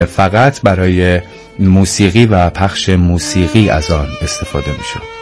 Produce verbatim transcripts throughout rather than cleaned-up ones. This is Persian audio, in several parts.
فقط برای موسیقی و پخش موسیقی از آن استفاده می شد.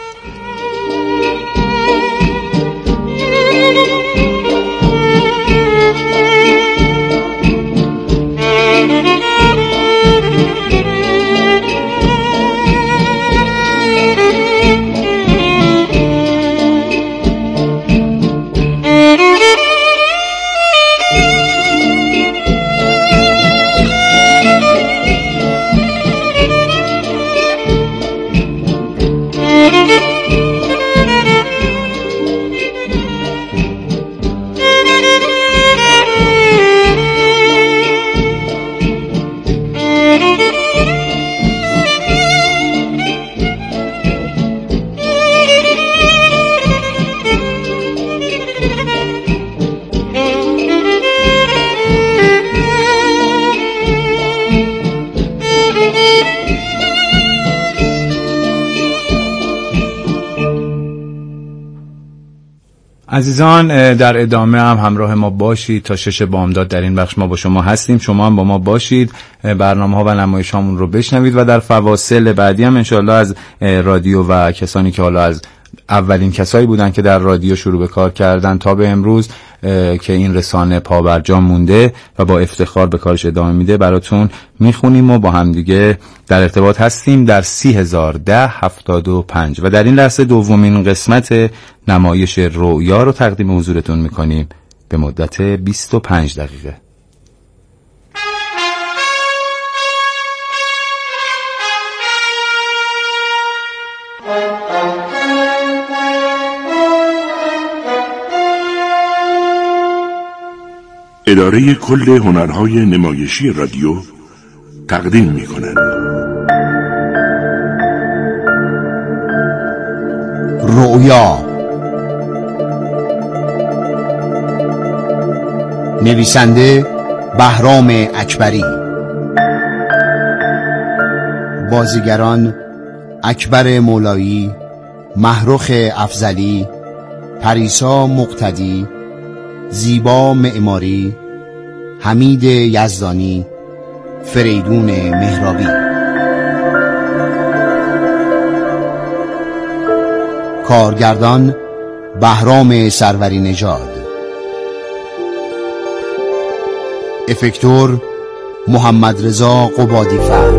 عزیزان، در ادامه هم همراه ما باشید تا شش بامداد. در این بخش ما با شما هستیم، شما هم با ما باشید، برنامه ها و نمایش هامون رو بشنوید و در فواصل بعدی هم انشاءالله از رادیو و کسانی که حالا از اولین کسایی بودن که در رادیو شروع به کار کردن تا به امروز که این رسانه پابرجا مونده و با افتخار به کارش ادامه میده براتون میخونیم و با هم دیگه در ارتباط هستیم در سی هزار ده هفتاد و پنج و در این لحظه دومین قسمت نمایش رؤیا رو تقدیم حضورتون میکنیم به مدت بیست و پنج دقیقه. اداره کل هنرهای نمایشی رادیو تقدیم می‌کند. رؤیا، نویسنده بهرام اکبری، بازیگران اکبر مولایی، محروخ افضلی، پریسا مقتدی، زیبا معماری، حمید یزدانی، فریدون مهرابی. کارگردان بهرام سروری نژاد، افکتور محمد رضا قبادی‌فر،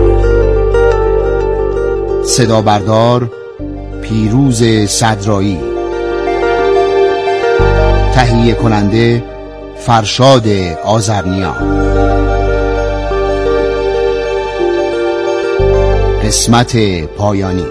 صدا بردار پیروز صدرایی، تهیه کننده فرشاد آذرنیا. قسمت پایانی.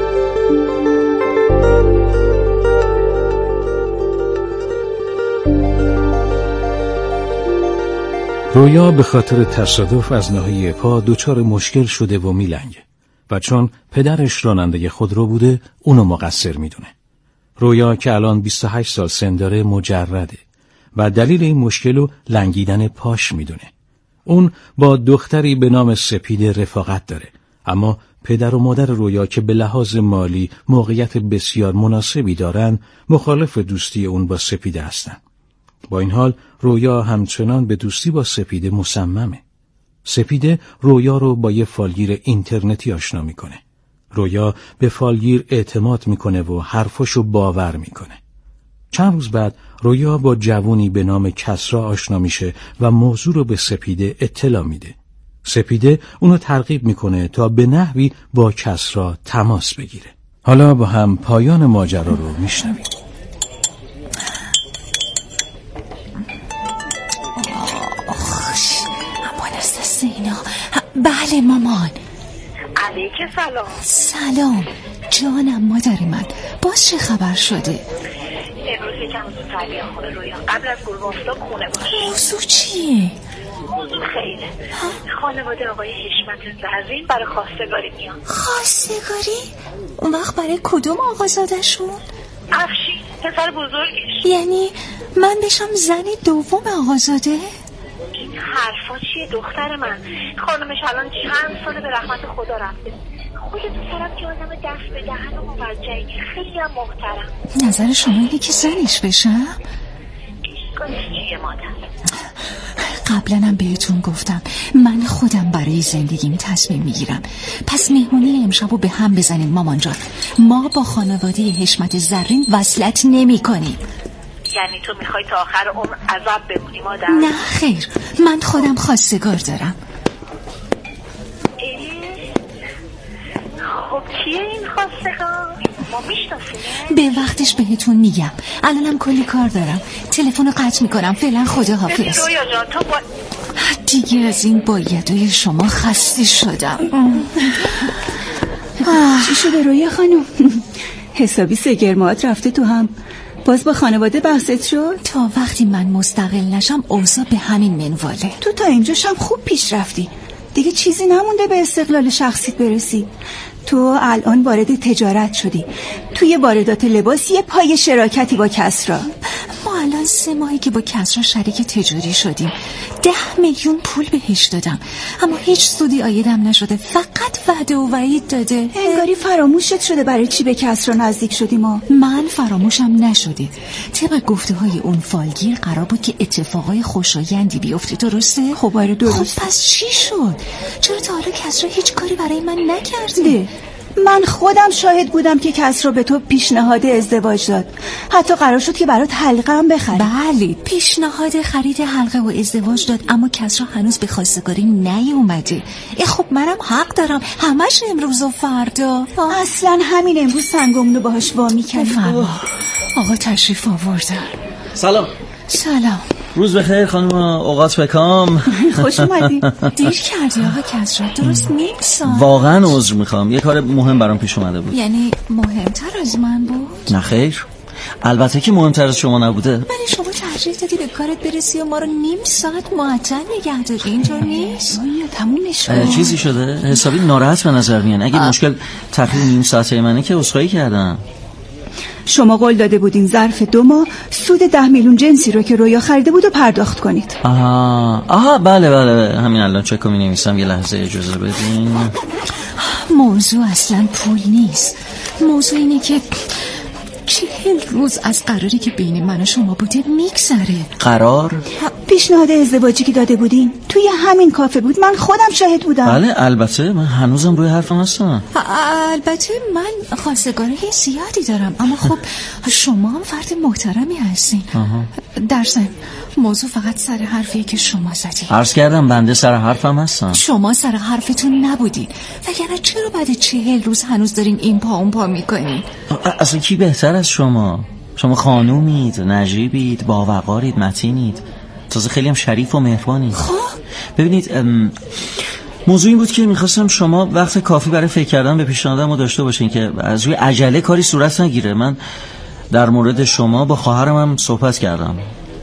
رویا به خاطر تصادف از ناحیه پا دچار مشکل شده و میلنگه و چون پدرش راننده خودرو بوده اونو مقصر میدونه. رویا که الان بیست و هشت سال سن داره مجرده و دلیل این مشکل رو لنگیدن پاش میدونه. اون با دختری به نام سپیده رفاقت داره، اما پدر و مادر رویا که به لحاظ مالی موقعیت بسیار مناسبی دارن مخالف دوستی اون با سپیده هستن. با این حال رویا همچنان به دوستی با سپیده مصممه. سپیده رویا رو با یه فالگیر اینترنتی آشنا میکنه. رویا به فالگیر اعتماد میکنه و حرفاشو باور میکنه. چند روز بعد رویا با جوونی به نام کسرا آشنا میشه و موضوع رو به سپیده اطلاع میده. سپیده اونو ترغیب میکنه تا به نحوی با کسرا تماس بگیره. حالا با هم پایان ماجرا رو میشنویم. بله مامان. علیکم سلام. سلام جانم مادر من، باز چه خبر شده؟ امروز یکم زودتر بیا خونه رویا، قبل از غروب آفتاب خونه باش. موضوع چیه؟ موضوع خیره. خانواده آقای حشمت زرین برای خواستگاری میان. خواستگاری؟ اون وقت برای کدوم آقازادشون؟ افشین، پسر بزرگش. یعنی من بشم زن دوم آقازاده؟ این حرفا چیه دختر من؟ خانمش الان چند ساله به رحمت خدا رفته. خودت طرف که آدم دست به دهن و موجهی، خیلی هم محترم. نظر شما اینه که زنش بشم؟ گاهش چیه مادر؟ قبلا هم بهتون گفتم من خودم برای زندگیم تصمیم میگیرم. پس مهمونی امشبو به هم بزنیم مامان جان. ما با خانواده حشمت زرین وصلت نمی کنیم. یعنی تو میخوای تا آخر عمر عذاب بمونی مادر؟ نه خیر، من خودم خواستگار دارم. خب کیه این خواستگار؟ ما میشناسیم؟ به وقتش بهتون میگم. الانم کلی کار دارم. تلفن رو قطع میکنم. فعلا خداحافظ. رویا جان تو با... دیگه از این بایدوی شما خسته شدم. چی شده رویا خانم؟ حسابی سگرمات رفته تو هم. باز با خانواده بحثت شد؟ تا وقتی من مستقل نشم اوضاع به همین منواله. تو تا اینجاش هم خوب پیش رفتی. دیگه چیزی نمونده به استقلال شخصیت برسی. تو الان وارد تجارت شدی. توی واردات لباس یه پای شراکتی با کسرا. ما الان سه ماهی که با کسرا شریک تجاری شدیم. ده میلیون پول بهش دادم اما هیچ سودی آیدم نشده. فقط وعده و وعید داده. انگاری فراموشت شده برای چی به کسرا نزدیک شدی. ما من فراموشم نشده. طبق گفته های اون فالگیر قرار بود که اتفاقای خوشایندی بیفته. درسته؟ خب آره درسته. خب پس چی شد؟ چرا تا حالا کسرا هیچ کاری برای من نکرده؟ من خودم شاهد بودم که کسرا به تو پیشنهاد ازدواج داد. حتی قرار شد که برات حلقه هم بخری. بله پیشنهاد خرید حلقه و ازدواج داد اما کسرا هنوز به خواستگاری نیومده. ای خب منم حق دارم همش امروز و فردا. اصلا همین امروز سنگمونو باهاش وامی کردم. آقا تشریف آوردن. سلام. سلام. روز بخیر خانم. اوقات بکام. خوش اومدی. دیر کردی آقا کسرا. درست نیم ساعت. واقعا عذر میخوام. یه کار مهم برام پیش اومده بود. یعنی مهمتر از من بود؟ نه خیر. البته که مهمتر از شما نبوده. ولی شما ترجیح دادی به کارت برسی و ما رو نیم ساعت معطل نگه داری. اینطور نیست؟ تموم نشد. چیزی شده؟ حسابی ناراحت به نظر میان. اگه مشکل تقریبا نیم ساعته منه که عذرخواهی کردم. شما قول داده بودین ظرف دو ماه سود ده میلیون جنسی رو که رویا خریده بود و پرداخت کنید. آها آها بله بله همین الان چک می نویسم. یه لحظه اجازه بدین. موضوع اصلا پول نیست. موضوع اینه که چهل روز از قراری که بین من و شما بوده میگذره. قرار؟ پیشنهاد ازدواجی که داده بودین توی همین کافه بود. من خودم شاهد بودم. بله البته من هنوزم روی حرفم هستم. البته من خواستگاری زیادی دارم اما خب شما هم فرد محترمی هستین. در ضمن موضوع فقط سر حرفیه که شما زدین. عرض کردم بنده سر حرفم هستم. شما سر حرفتون نبودین وگرنه چرا بعد چهل روز هنوز دارین این پا اون پا میکنین؟ اصلا کی بهتر از شما؟ شما خانومید، نجیبید، باوقارید، متینید، تازه خیلی هم شریف و مهربانید. خب ببینید موضوع این بود که میخواستم شما وقت کافی برای فکر کردن به پیشنهادمو داشته باشین که از روی عجله کاری صورت نگیره. من در مورد شما با خواهرم هم صحبت کردم.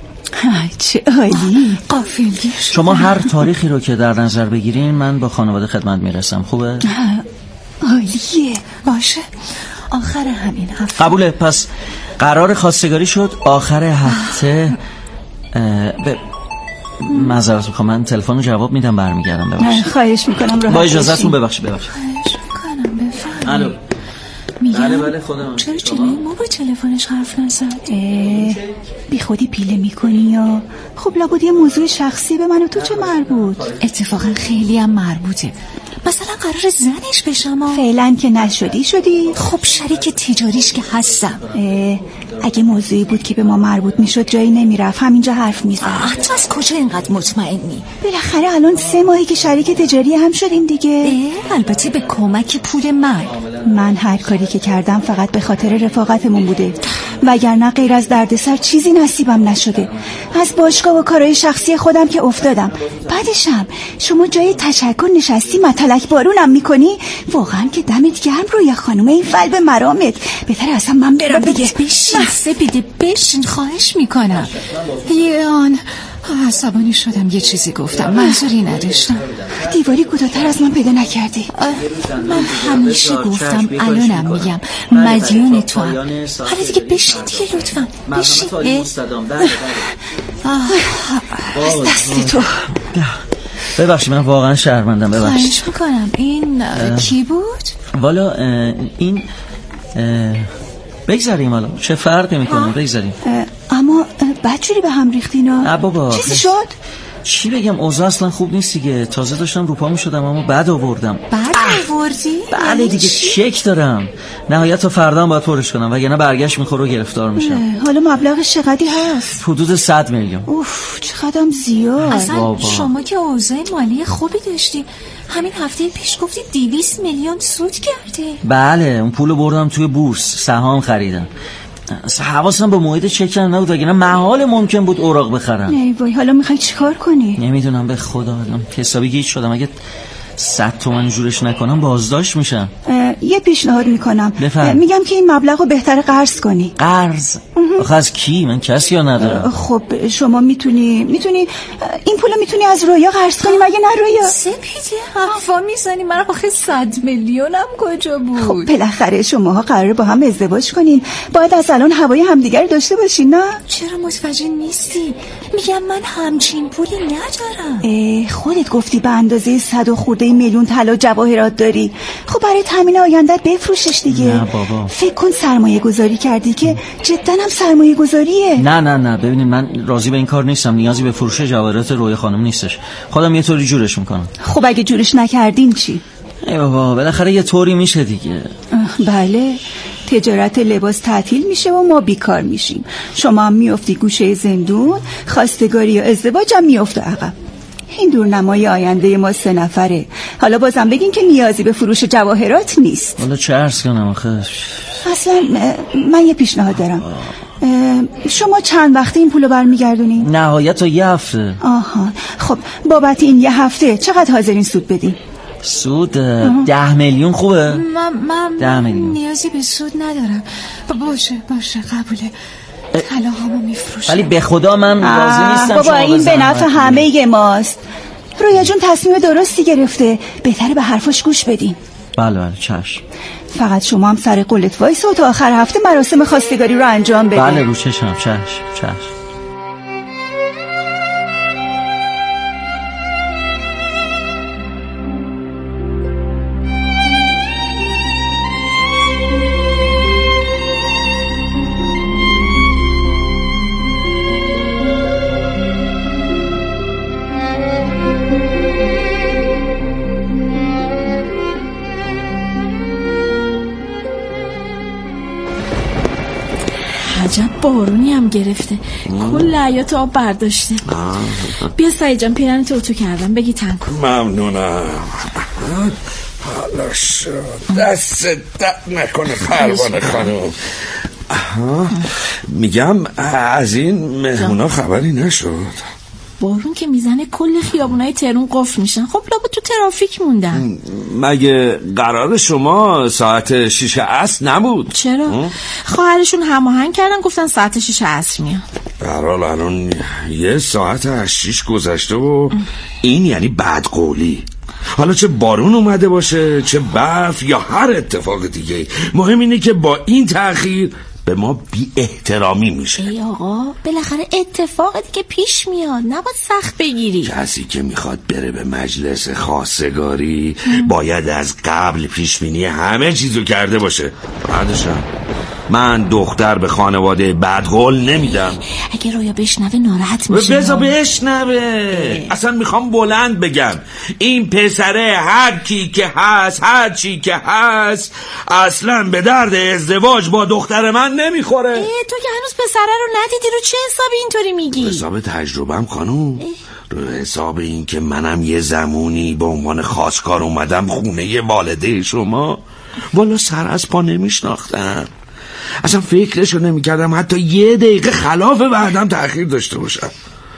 چه عالی. قافلگیر شما هر تاریخی رو که در نظر بگیرین من با خانواده خدمت میرسم. خوبه؟ عالیه. باشه آخر همین هفته. قبوله. پس قرار خواستگاری شد آخر هفته. به معذرت میخوام من تلفن رو جواب میدم برمیگردم. ببخشید. خواهش میکنم. با اجازهتون ببخشید ببخشید. خواهش میکنم بفرمایید. الو. میگم بله بله خودم. چرا جلوی ما با تلفنش حرف نزد؟ بی خودی پیله میکنی یا خب لابد یه موضوع شخصی به من و تو چه مربوط؟ اتفاقا خیلی هم مربوطه. مثلا قرار زنش بشم. فعلا که نشدی شدی. خب شریک تجاریش که هستم. اگه موضوعی بود که به ما مربوط میشد جایی نمیرفت همینجا حرف میزد. تو از کجا اینقدر مطمئنی؟ بالاخره الان سه ماهی که شریک تجاری هم شدیم دیگه. البته به کمک پول من. من هر کاری که کردم فقط به خاطر رفاقتمون بوده وگرنه غیر از دردسر چیزی نصیبم نشده. از باشگاه و کارهای شخصی خودم که افتادم. بعدشم شما جای تشکر نشستی متلک بارونم میکنی. واقعا که دمت گرم رویا خانومه. این فل به مرامت. بهتره اصلا من برم دیگه. بشین سپیده بشین خواهش میکنم. یه آن عصبانی شدم یه چیزی گفتم منظوری نداشتم. دیواری کوتاه‌تر از من پیدا نکردی. من همیشه گفتم الانم میگم مدیون تو هم. حالا دیگه بشین دیگه لطفا بشین. از دست تو. ببخشید من واقعا شرمندم. ببخشید. خواهش میکنم. این کی بود؟ والا این بگذاریم حالا چه فرقی میکنه. بگذاریم. اما بدجوری به هم ریختینا. نه بابا چیزی شد؟ چی بگم، اوضاع اصلا خوب نیست دیگه. تازه داشتم روپا می شدم اما بعد آوردم. بعد آوردی؟ بله دیگه، چک دارم. نهایت تا فردا هم باید پرش کنم وگرنه برگشت میخوره و گرفتار میشم. حالا مبلغش چقدی هست؟ حدود صد میلیون. اوف چقدرم زیاد. اصلا بابا. شما که اوضاع مالی خوبی داشتی، همین هفته پیش گفتی دویست میلیون سود کردی. بله اون پولو بردم توی بورس، سهام خریدم. حواسم به محیط چک نبود وگرنه محال ممکن بود اوراق بخرم. ای وای، حالا میخوای چیکار کنی؟ نمیدونم، به خدا الان حسابی گیج شدم. اگه صد تومن جورش نکنم بازداشت میشم. یه پیشنهاد میکنم. بفرم. میگم که این مبلغ رو بهتره قرض کنی. قرض؟ آخه از کی؟ من کسی ها ندارم. خب شما میتونی میتونی این پولو میتونی از رویا قرض کنی، مگه نه رویا؟ سپیده حرفا میزنی، من آخه صد میلیونم کجا بود؟ خب بالاخره شماها قراره با هم ازدواج کنین، باید از الان هوای همدیگر داشته باشین نه؟ چرا متوجه نیستی؟ میگم من همچین پولی ندارم. خودت گفتی به اندازه صد و خورده میلیون طلا جواهرات داری. خب برای تامین آیندت بفروشش دیگه. نه بابا، فکر کن سرمایه گذاری کردی که جدا هم سرمایه گذاریه. نه نه نه ببینید من راضی به این کار نیستم. نیازی به فروش جواهرات رویا خانم نیستش. خودم یه طوری جورش میکنم. خب اگه جورش نکردین چی؟ ای بابا بالاخره یه طوری میشه دیگه. بله، تجارت لباس تعطیل میشه و ما بیکار میشیم. شما هم میافتی گوشه زندون، خواستگاری یا ازدواج هم میافته عقب. این دورنمای آینده ما سه نفره. حالا بازم بگین که نیازی به فروش جواهرات نیست. حالا چه عرض کنم آخه؟ اصلا من یه پیشنهاد دارم. شما چند وقته این پولو برمیگردونین؟ نهایت تا یه هفته. آها، خب بابت این یه هفته چقدر حاضرین سود بدین؟ سود ده میلیون خوبه؟ من من ده میلیون. نیازی به سود ندارم. باشه باشه قبوله. طلا همو میفروشم. ولی به خدا من راضی نیستم. بابا این به نفع همه ماست. رویا جون تصمیم درستی گرفته، بهتره به حرفش گوش بدین. بله بله چشم. فقط شما هم سر قولت وایس و تا آخر هفته مراسم خواستگاری رو انجام بدین. بله رو چشم. چشم چشم. عجب بارونی هم گرفته، کل حیاط آب برداشته. بیا سعید جان پیرن تو اتو کردم، بگی تن کن. ممنونم. حالا شد، دست درد نکنه پروانه خانم. میگم از این مهمونا خبری نشد؟ بارون که میزنه کل خیابونای تهران قفل میشن. خب لابد تو ترافیک موندن. مگه قرار شما ساعت شیش عصر نبود؟ چرا؟ خواهرشون هماهنگ کردن گفتن ساعت شیش عصر میاد. برحال الان یه ساعت از شیش گذشته و این یعنی بدقولی. حالا چه بارون اومده باشه، چه برف یا هر اتفاق دیگه، مهم اینه که با این تأخیر به ما بی احترامی میشه. ای آقا بالاخره اتفاق دیگه پیش میاد، نباید سخت بگیری. کسی که میخواد بره به مجلس خواستگاری باید از قبل پیش بینی همه چیزو کرده باشه. بعدشم من دختر به خانواده بدقول نمیدم. اگه رویا بشنوه ناراحت میشه. بذار بشنوه. اصلا میخوام بلند بگم این پسره هر کی که هست، هر چی که هست، اصلا به درد ازدواج با دختر من نمیخوره. تو که هنوز پسره رو ندیدی، رو چه حسابی اینطوری میگی؟ حساب تجربهم خانوم، رو حساب این که منم یه زمونی به عنوان خواستگار اومدم خونه والده شما، والا سر از پا نمیشناختم. اصلا فکرشو نمیکردم حتی یه دقیقه خلاف وعدم تأخیر داشته باشم.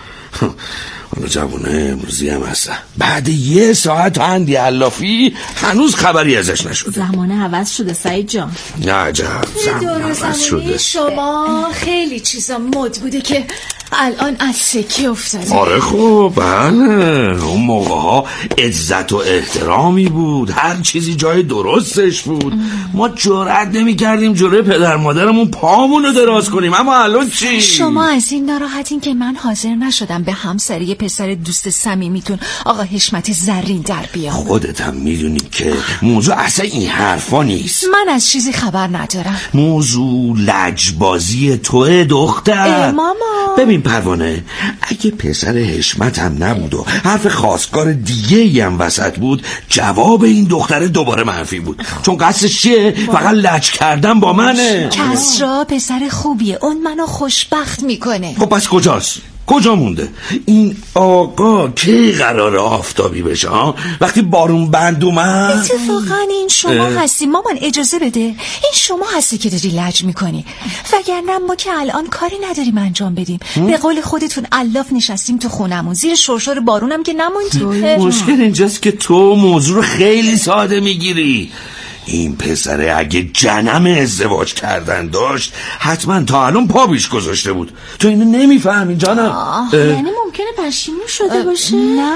حالا جوونه امروزی هم هستم، بعد یه ساعت اندی علافی هنوز خبری ازش نشده. زمانه عوض شده سعید جان. نه عجب زمانه عوض شده. شما خیلی چیزا مد بوده که الان از سکی افتاده. آره خب بله، اون موقع ها عزت و احترامی بود، هر چیزی جای درستش بود. ام. ما جرئت نمی کردیم جلوی پدر مادرمون پامونو دراز کنیم. اما الان چی؟ شما از این ناراحتین که من حاضر نشدم به همسری پسر دوست صمیمیتون آقا حشمت زرین در بیام. خودت هم میدونی که موضوع اصلا این حرفا نیست. من از چیزی خبر ندارم. موضوع لجبازی توه دختر. ماما ببین ببین پروانه، اگه پسر حشمت هم نبود و حرف خواستگار دیگه ای هم وسط بود، جواب این دختره دوباره منفی بود. چون قصدش چیه؟ فقط لج کردن با منه. کسرا پسر خوبیه، اون منو خوشبخت میکنه. خب پس کجاست؟ کجا مونده؟ این آقا کی قراره آفتابی بشه ها؟ وقتی بارون بند اومد؟ اتفاقا این شما هستی مامان، اجازه بده. این شما هستی که داری لج میکنی، وگرنه ما که الان کاری نداریم انجام بدیم. به قول خودتون الاف نشستیم تو خونمون، زیر شرشر بارونم که نموندیم. مشکل اینجاست که تو موضوع رو خیلی ساده میگیری. این پسره اگه جنم ازدواج کردن داشت حتما تا الان پا بیش گذاشته بود. تو اینو نمیفهمی جانم؟ یعنی ممکنه پشیمون شده باشه؟ نه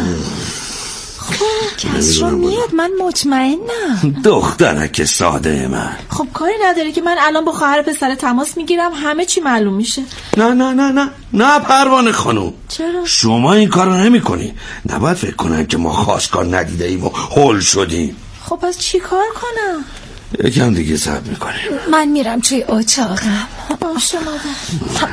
خب کسرا میاد، من مطمئنم. دخترک ساده من. خب کاری نداره که من الان با خواهر پسر تماس میگیرم، همه چی معلوم میشه. نه نه نه نه نه پروانه خانم، چرا؟ شما این کارو نمی کنی. نباید فکر کنن که ما خواستگار ندیده ایم و هول شدیم. خب پس چی کار کنم؟ یکم دیگه صبر میکنیم. من میرم توی اتاقم. باشه مادر.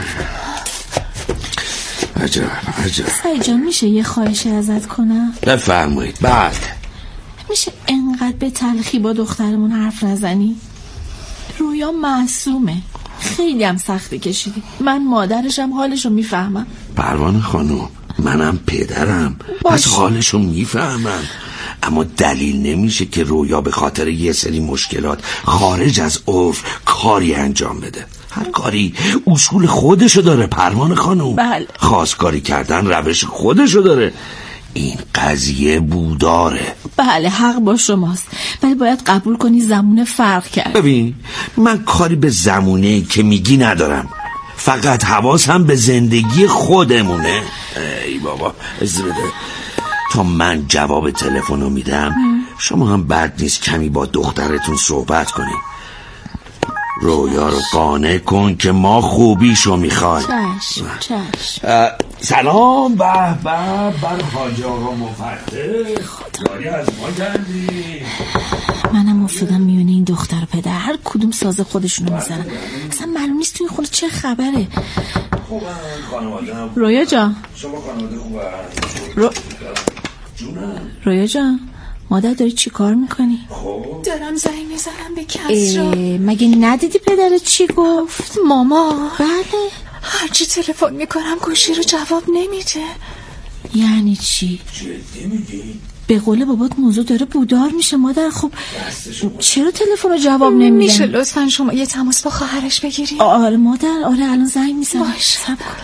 عجب عجب. سعید جان میشه یه خواهشی ازت کنم؟ بفرمایید. بعد میشه انقدر به تلخی با دخترمون حرف نزنی؟ رویا معصومه، خیلی هم سختی کشیدی. من مادرشم، حالشو میفهمم. پروانه خانم، منم پدرم، پس حالشو میفهمم. اما دلیل نمیشه که رویا به خاطر یه سری مشکلات خارج از عرف کاری انجام بده. هر کاری اصول خودشو داره پروانه خانم. بله. خواستگاری کردن روش خودشو داره. این قضیه بوداره. بله حق با شماست، ولی باید قبول کنی زمونه فرق کرد. ببین من کاری به زمونه که میگی ندارم، فقط حواسم به زندگی خودمونه. ای بابا از بده تا من جواب تلفن رو میدم. شما هم بد نیست کمی با دخترتون صحبت کنیم. رویا رو قانع کن که ما خوبیشو میخوایم. چشم چشم. سلام. به به بر حاج آقا مفتح، یاری از ما کردی. منم افتادم میونه این دختر و پدر، هر کدوم ساز خودشونو میزنن. اصلا معلوم نیست توی خونه چه خبره. رویا جان، شما خانواده خوبه؟ رو... رویا جان، مادر داری چی کار میکنی؟ دارم زنگ میزنم به کسرا. مگه ندیدی پدرت چی گفت؟ ماما بله. هرچی تلفن میکنم گوشی رو جواب نمیده. یعنی چی؟ جدی میگی؟ به قول بابات موضوع داره بودار میشه مادر. خب چرا تلفن رو جواب نمیدن؟ میشه لطفا شما یه تماس با خواهرش بگیری؟ آره مادر، آره الان زنگ میزنم. باشه.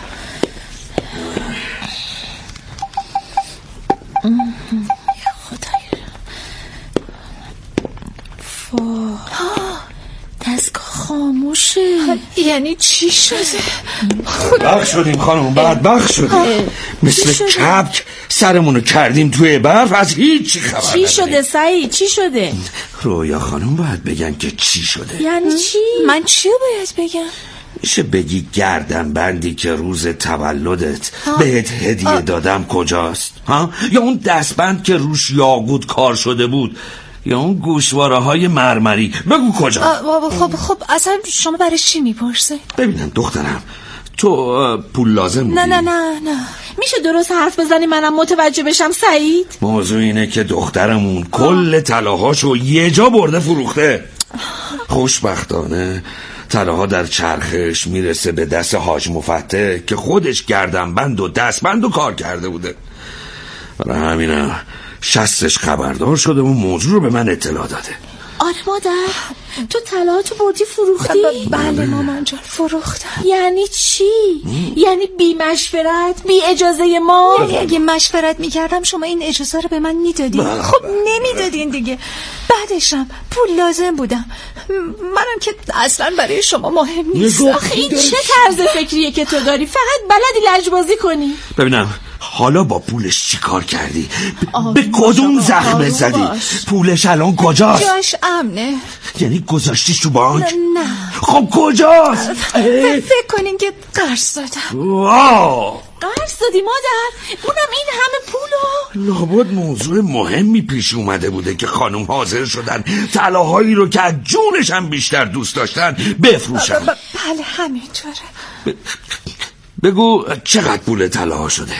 خدایا. فا دستگاه خاموشه. یعنی چی شده؟ بدبخت شدیم خانم، بدبخت شدیم. مثل کبک سرمونو کردیم توی برف، از هیچ خبر چی شده سعید؟ چی شده؟ رویا خانم باید بگن که چی شده. یعنی چی؟ من چی باید بگم؟ میشه بگی گردن بندی که روز تولدت بهت هدیه آه. دادم کجاست؟ ها؟ یا اون دستبند که روش یاقوت کار شده بود؟ یا اون گوشواره های مرمری؟ بگو کجا؟ خب خب اصلا شما برای چی میپرسه؟ ببینم دخترم، تو پول لازم بودی؟ نه نه نه نه. میشه درست حرف بزنی منم متوجه بشم سعید؟ موضوع اینه که دخترمون کل طلاهاشو یه جا برده فروخته. خوشبختانه طلاها در چرخش میرسه به دست حاج مفتح که خودش گردنبند و دستبند و کار کرده بوده. برای همینم شستش خبردار شده و موضوع رو به من اطلاع داده. آره مادر، تو طلاهاتو بردی فروختی؟ بله مامان جان فروختم. یعنی چی؟ یعنی بی مشورت، بی اجازه ما؟ یعنی اگه مشورت میکردم شما این اجازه رو به من میدادین. خب نمیدادین دیگه. بعدشم پول لازم بودم، منم که اصلا برای شما مهم نیست. آخه این چه طرز فکریه که تو داری؟ فقط بلدی لجبازی کنی. ببینم حالا با پولش چی کار کردی؟ به کدوم زخمت زدی؟ پولش الان کجاست؟ جاش امنه. یعنی گذاشتیش تو بانک؟ نه. خب کجاست؟ فکر کنین که قرض دادم. واو، قرض دادی مادر؟ اونم این همه پولو؟ لابد موضوع مهمی پیش اومده بوده که خانم حاضر شدن طلاهایی رو که از جونش هم بیشتر دوست داشتن بفروشن. بله همینطوره. بگو چقدر پول طلا شده؟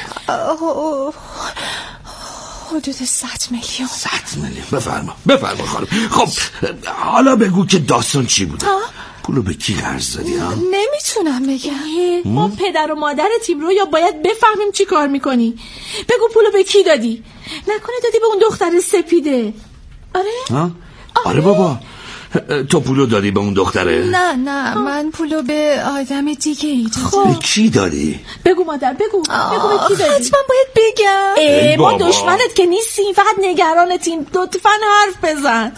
حدود صد میلیون. صد میلیون. بفرما بفرما خانم. خب حالا بگو که داستان چی بوده؟ پولو به کی قرض دادی ها؟ نمیتونم بگم. ما پدر و مادر تیم رو یا باید بفهمیم چی کار میکنی. بگو پولو به کی دادی؟ نکنه دادی به اون دختر سپیده؟ آره؟ ها؟ آره بابا، تو پولو دادی به اون دختره؟ نه نه من پولو به آدم دیگه ای دادم. به کی دادی؟ بگو مادر بگو. بگو به کی دادی؟ حتما باید بگم. ای ما دشمنت که نیستیم، فقط نگرانتیم. لطفاً حرف بزن.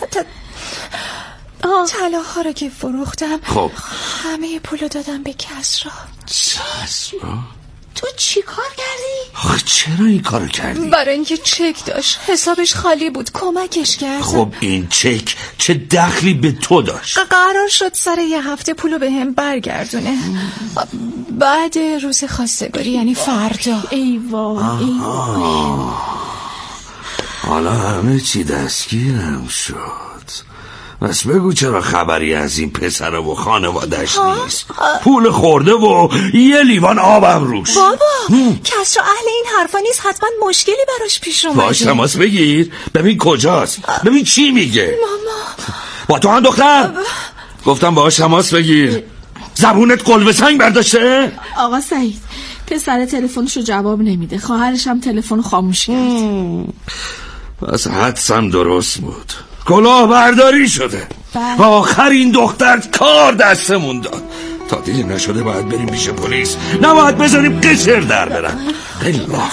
طلاها رو که فروختم خب همه پولو دادم به کسرا. کسرا؟ تو چی کار کردی؟ آخه چرا این کارو کردی؟ برای اینکه چک داشت، حسابش خالی بود، کمکش کردم. خب این چک چه دخلی به تو داشت؟ قرار شد سر یه هفته پولو به هم برگردونه بعد روز خواستگاری، یعنی فردا. ای وای ای وای. حالا همه چی دستگیرم شد. بس بگو چرا خبری از این پسر و خانوادش نیست؟ پول خورده و یه لیوان آبم روش. بابا کسرا اهل این حرفا نیست، حتما مشکلی براش پیش اومده. باش تماس بگیر ببین کجاست، ببین چی میگه. ماما با تو هم دختر گفتم باش تماس بگیر. زبونت قلب سنگ برداشته؟ آقا سعید پسر تلفنشو جواب نمیده، خواهرش هم تلفن خاموش کرد. پس حدسم درست بود، کلاه برداری شده. آخر این دختر کار دستمون داد. تا دیر نشده باید بریم پیش پلیس، نباید بذاریم قشر در برن. الله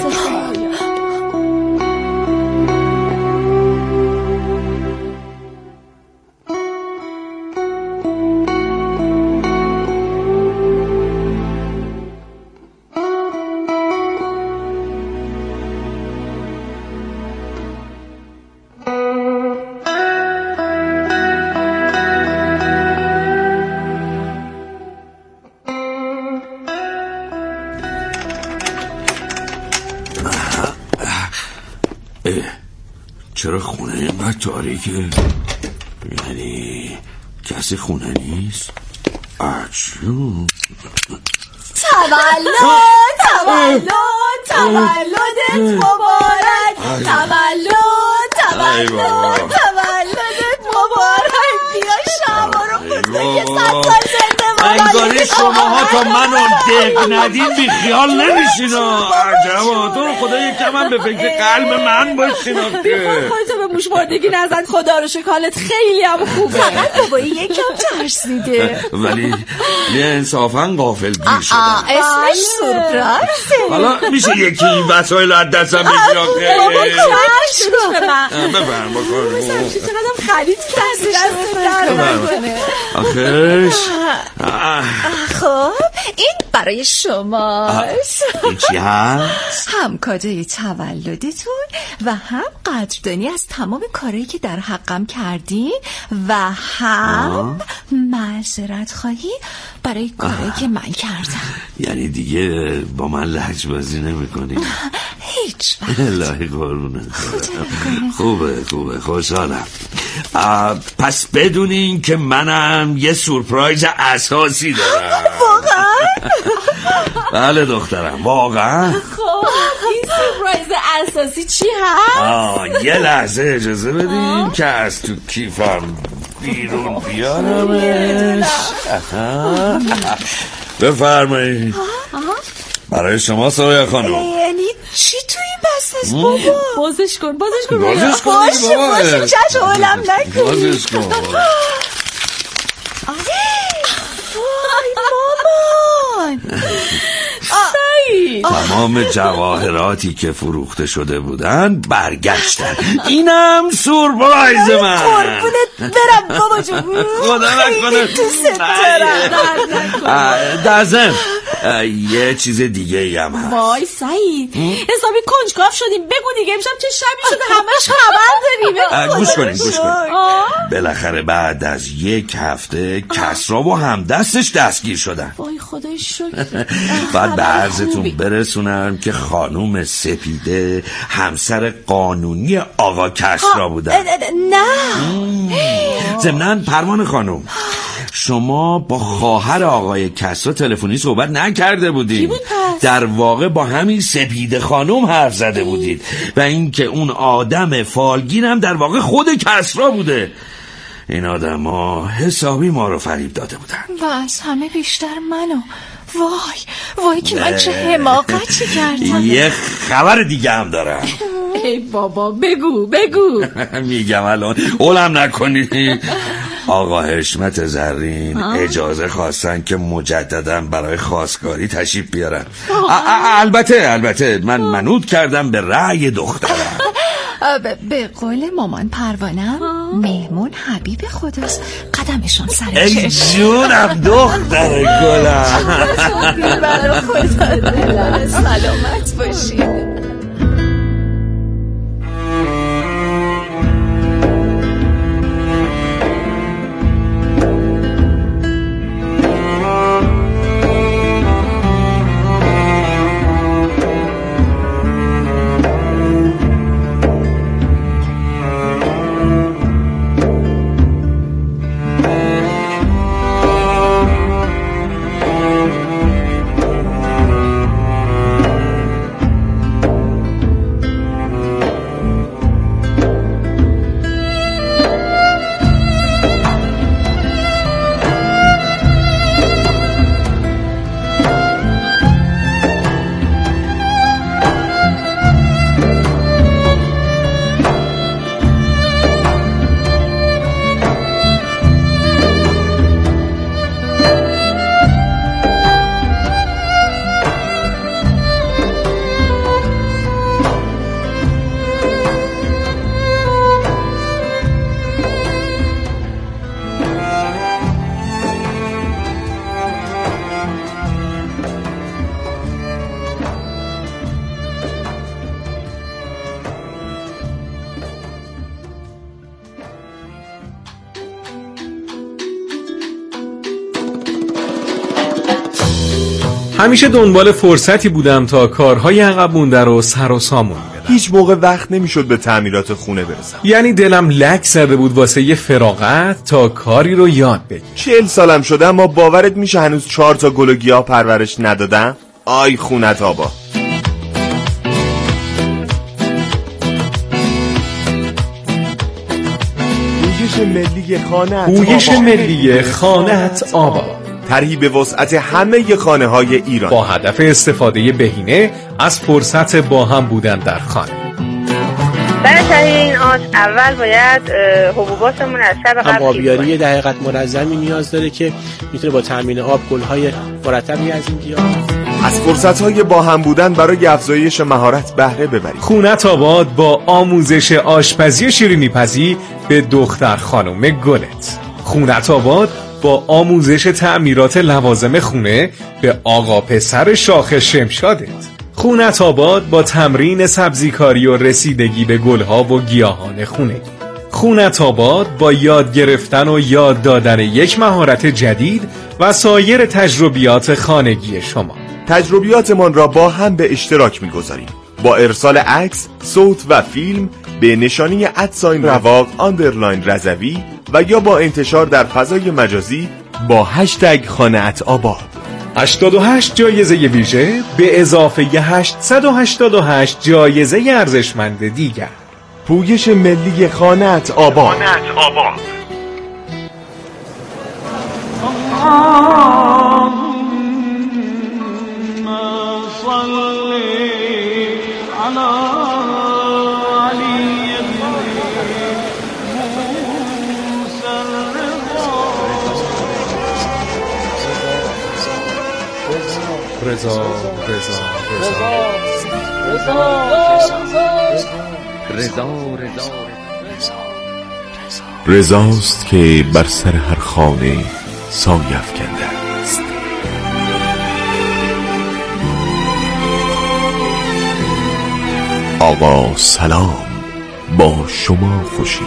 چرا خونه اینقدر تاریکه؟ یعنی کسی خونه نیست؟ عجوب. تولد تولد تولدت مبارک، تولد تولد تولدت مبارک. بیا شما رو بزرگ یه صد سال زنده انگاری شماها تا منو دق ندین بی خیال نمیشین. عجبا تو رو خدا یکم هم به فکر قلب من باشین. بیخواد خودتو به موشمردگی نزد، خدا رو شکر حالت خیلی هم خوبه. فقط بابایی یکم ترسیده ولی یه انصافا غافلگیر شدم. اسمش سورپرایزه. حالا میشه یکی این وسایل از دستم بگیره؟ بابا چشم به من بفرم بکن. چقدرم خرید کردی دست در نکنه. آخش خب این برای شماست. این چی هست؟ هم کادوی تولدتون و هم قدردانی از تمام کارهایی که در حقم کردین و هم معذرت خواهی برای کارهایی که من کردم. یعنی دیگه با من لجبازی نمی کنی؟ هیچ وقت. الهی قربونه. خوبه خوبه خوشحالم. پس بدونین که منم یه سورپرایز اساسی دارم. واقعا؟ بله دخترم واقعا. خب این سورپرایز اساسی چی هست؟ آه یه لحظه اجازه بدیم که از تو کیفم بیرون بیارمش. بفرمایید. برای شما سایه خانم. یعنی چی تو این بسته است بابا؟ بازش کن بازش کن بازش کن باشه باشه چشم علم نکنی. بازش کن. وای مامان. تمام جواهراتی که فروخته شده بودن برگشتن. اینم سورپرایز من. قربونت برم بابا جون. خدا نکنه. دوست دارم. در ضمن یه چیز دیگه ای هم هست. وای سعید حسابی کنجکاو شدیم، بگو دیگه امشب چه شبی شده همش خبر داریم. گوش کنین گوش کنین. بالاخره بعد از یک هفته کسرا و هم دستش دستگیر شدن. وای خدای شکر. بعد به عرضتون برسونم که خانوم سپیده همسر قانونی آقا کسرا بودن. نه ضمناً پروانه خانوم شما با خواهر آقای کسرا تلفنی صحبت نکرده بودید؟ کی بود پس؟ در واقع با همین سپیده خانم حرف زده بودید و اینکه اون آدم فالگیرم در واقع خود کسرا بوده. این آدم ها حسابی ما رو فریب داده بودن و از همه بیشتر منو. وای وای که من چه حماقتی کردم. یه خبر دیگه هم دارم. ای بابا بگو بگو. میگم الان اولم نکنی. آقا حشمت زرین اجازه خواستن که مجددا برای خواستگاری تشریف بیارن. البته البته من منوط کردم به رأی دخترم. به قول مامان پروانم مهمون حبیب خداست، قدمشان سر ای چشم. جونم دختر گلم. برای خدا دلم سلامت باشید. همیشه دنبال فرصتی بودم تا کارهای عقب مونده رو سر و سامون بدم. هیچ موقع وقت نمیشد به تعمیرات خونه برسم. یعنی دلم لک زده بود واسه یه فراغت تا کاری رو یاد بگیرم. چهل سالم شده اما باورت میشه هنوز چهار تا گل و گیاه پرورش ندادم؟ آی خونت آبا. پویش ملی خانه‌ات پویش ملی خانه‌ات آبا، طرحی به وسعت همه خانه های ایران با هدف استفاده بهینه از فرصت با هم بودن در خانه. برای تهیه این آش اول باید حبوباتمون از شب قبل آبیاری در حقیقت منظمی نیاز داره که میتونه با تامین آب گل‌های مرتبی از این گیاه از فرصت‌های با هم بودن برای افزایش مهارت بهره ببرید. خونت آباد با آموزش آشپزی و شیرینی‌پزی به دختر خانم گلت. خونت آباد با آموزش تعمیرات لوازم خونه به آقا پسر شاخ شمشادت. خونت آباد با تمرین سبزیکاری و رسیدگی به گلها و گیاهان خونگی. خونت آباد با یاد گرفتن و یاد دادن یک مهارت جدید و سایر تجربیات خانگی شما. تجربیاتمان را با هم به اشتراک می‌گذاریم با ارسال عکس، صوت و فیلم به نشانی ادساین رواق آندرلاین رضوی و یا با انتشار در فضای مجازی با هشتگ خانه‌ات آباد. هشتاد و هشت جایزه ویژه به اضافه هشتصد و هشتاد و هشت جایزه ارزشمند دیگر. پویش ملی خانه‌ات آباد. خانه‌ات آباد. رضا رضا رضا رضا رضاست که بر سر هر خانه سایه افکنده است. آقا سلام، با شما خوشی.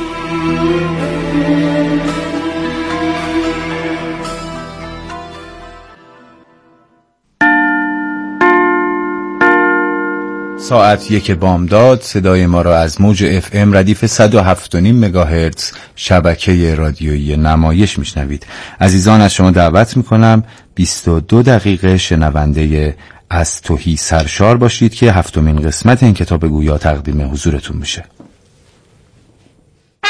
ساعت یک بامداد صدای ما را از موج اف ام ردیف صد و هفت و نیم مگاهرتز شبکه رادیویی نمایش میشنوید. عزیزان از شما دعوت میکنم بیست و دو دقیقه شنونده از تهی سرشار باشید که هفتمین قسمت این کتاب گویا تقدیم حضورتون میشه.